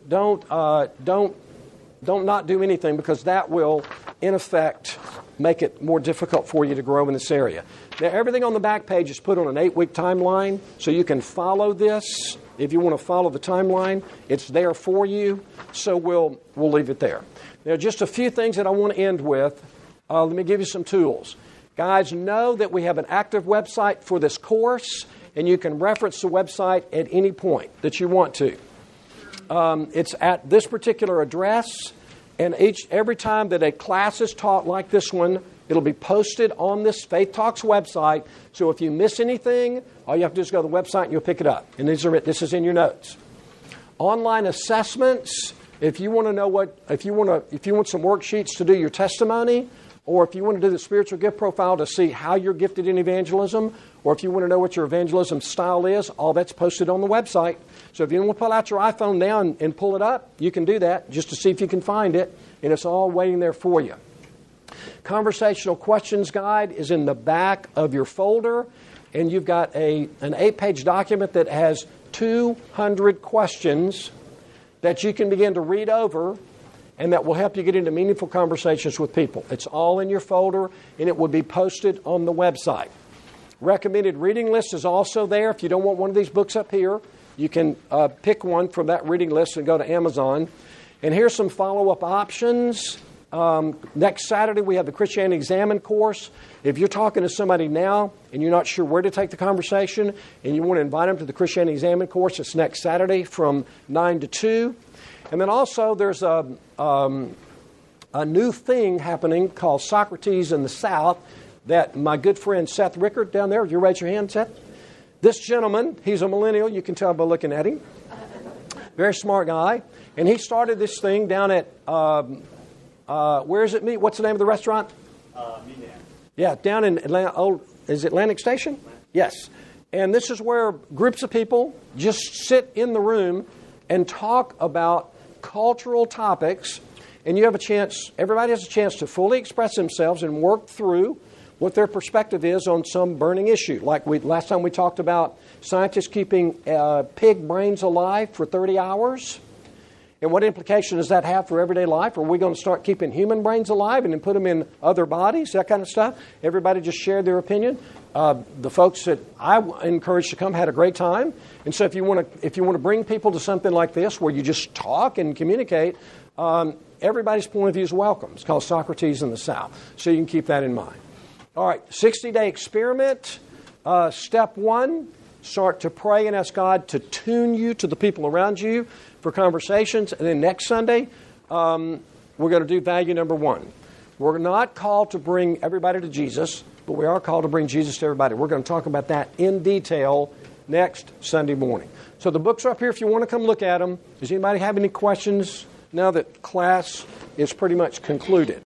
not do anything, because that will, in effect, make it more difficult for you to grow in this area. Now, everything on the back page is put on an 8-week timeline, so you can follow this. If you want to follow the timeline, it's there for you. So we'll leave it there. Now, just a few things that I want to end with. Let me give you some tools. Guys, know that we have an active website for this course, and you can reference the website at any point that you want to. It's at this particular address, and every time that a class is taught like this one, it'll be posted on this Faith Talks website. So if you miss anything, all you have to do is go to the website and you'll pick it up. And this is in your notes. Online assessments. If you want to know if you want some worksheets to do your testimony, or if you want to do the spiritual gift profile to see how you're gifted in evangelism, or if you want to know what your evangelism style is, all that's posted on the website. So if you want to pull out your iPhone now and pull it up, you can do that just to see if you can find it, and it's all waiting there for you. Conversational questions guide is in the back of your folder, and you've got an 8-page document that has 200 questions that you can begin to read over, and that will help you get into meaningful conversations with people. It's all in your folder, and it will be posted on the website. Recommended reading list is also there. If you don't want one of these books up here, you can pick one from that reading list and go to Amazon. And here's some follow-up options. Next Saturday, we have the Christianity Examined course. If you're talking to somebody now and you're not sure where to take the conversation and you want to invite them to the Christianity Examined course, it's next Saturday from 9 to 2. And then also there's a new thing happening called Socrates in the South that my good friend Seth Rickard down there, you raise your hand, Seth? This gentleman, he's a millennial, you can tell by looking at him. Very smart guy. And he started this thing down at, where is it meet? What's the name of the restaurant? Meeting. Yeah, down in Atlanta. Is it Atlantic Station? Yes. And this is where groups of people just sit in the room and talk about cultural topics, and you have a chance, everybody has a chance to fully express themselves and work through what their perspective is on some burning issue. Like last time we talked about scientists keeping pig brains alive for 30 hours. And what implication does that have for everyday life? Are we going to start keeping human brains alive and then put them in other bodies, that kind of stuff? Everybody just shared their opinion. The folks that I encouraged to come had a great time. And so if you want to bring people to something like this where you just talk and communicate, everybody's point of view is welcome. It's called Socrates in the South. So you can keep that in mind. All right, 60-day experiment. Step 1, start to pray and ask God to tune you to the people around you for conversations. And then next Sunday, we're going to do value number 1. We're not called to bring everybody to Jesus, but we are called to bring Jesus to everybody. We're going to talk about that in detail next Sunday morning. So the books are up here if you want to come look at them. Does anybody have any questions now that class is pretty much concluded?